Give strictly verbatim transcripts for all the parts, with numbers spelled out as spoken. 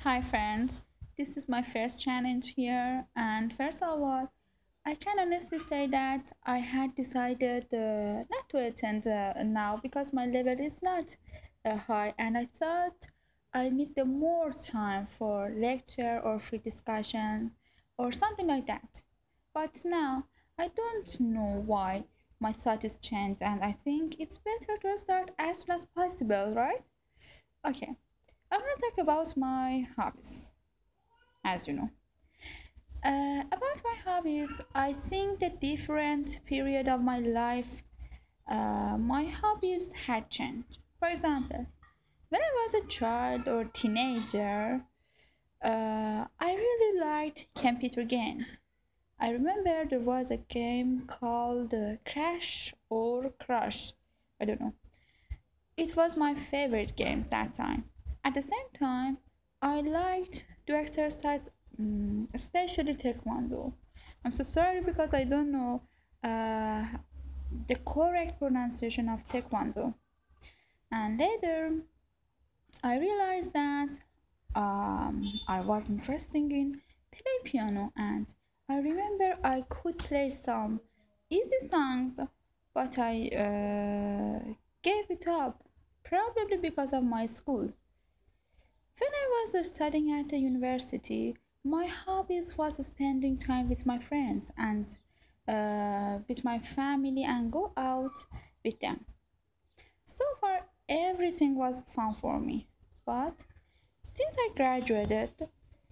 Hi friends, this is my first challenge here, and first of all, I can honestly say that I had decided uh, not to attend uh, now because my level is not uh, high, and I thought I need the more time for lecture or free discussion or something like that. But now I don't know why my thought is changed, and I think it's better to start as soon as possible, right? Okay, I'm gonna talk about my hobbies, as you know. Uh, about my hobbies, I think the different period of my life, uh, my hobbies had changed. For example, when I was a child or teenager, uh, I really liked computer games. I remember there was a game called uh, Crash or Crush. I don't know. It was my favorite games that time. At the same time, I liked to exercise, mm, especially taekwondo. I'm so sorry because I don't know uh, the correct pronunciation of taekwondo. And later, I realized that um, I was interested in play piano, and I remember I could play some easy songs, but I uh, gave it up, probably because of my school. When I was studying at the university, my hobbies was spending time with my friends and uh, with my family and go out with them. So far, everything was fun for me. But since I graduated,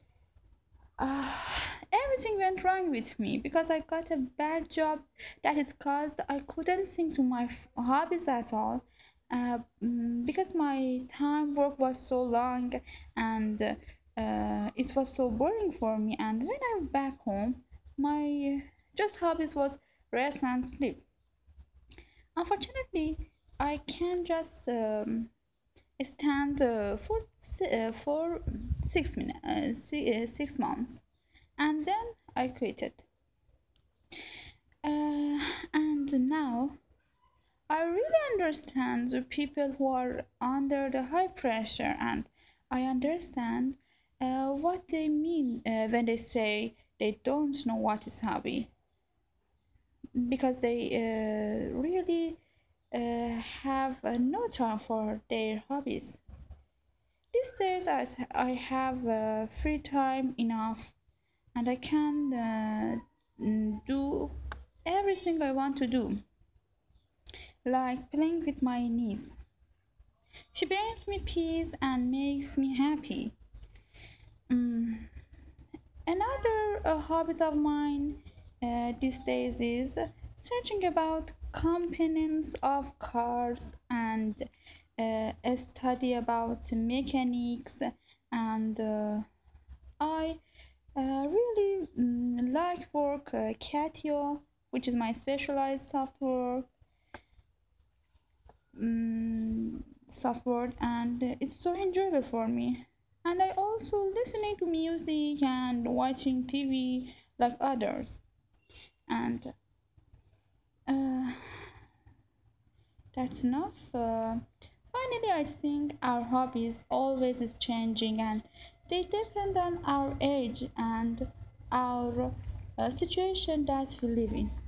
uh, everything went wrong with me because I got a bad job that is caused I couldn't sing to my f- hobbies at all. Uh, mm, because my time work was so long and uh, it was so boring for me. And when I'm back home, my just hobbies was rest and sleep. Unfortunately, I can just um, stand uh, for uh, for six minutes, uh, si- uh, six months, and then I quit it. Uh, and now I really understand the people who are under the high pressure, and I understand uh, what they mean uh, when they say they don't know what is hobby, because they uh, really uh, have uh, no time for their hobbies. These days, as I have uh, free time enough, and I can uh, mm, do everything I want to do, like playing with my niece. She brings me peace and makes me happy. Mm. Another uh, hobbies of mine uh, these days is searching about components of cars and uh, a study about mechanics, and uh, I uh, really mm, like work uh, Catio, which is my specialized software mm, software, and it's so enjoyable for me. And I also listening to music and watching T V like others. And uh, that's enough. Uh, finally, I think our hobbies always is changing, and they depend on our age and our uh, situation that we live in.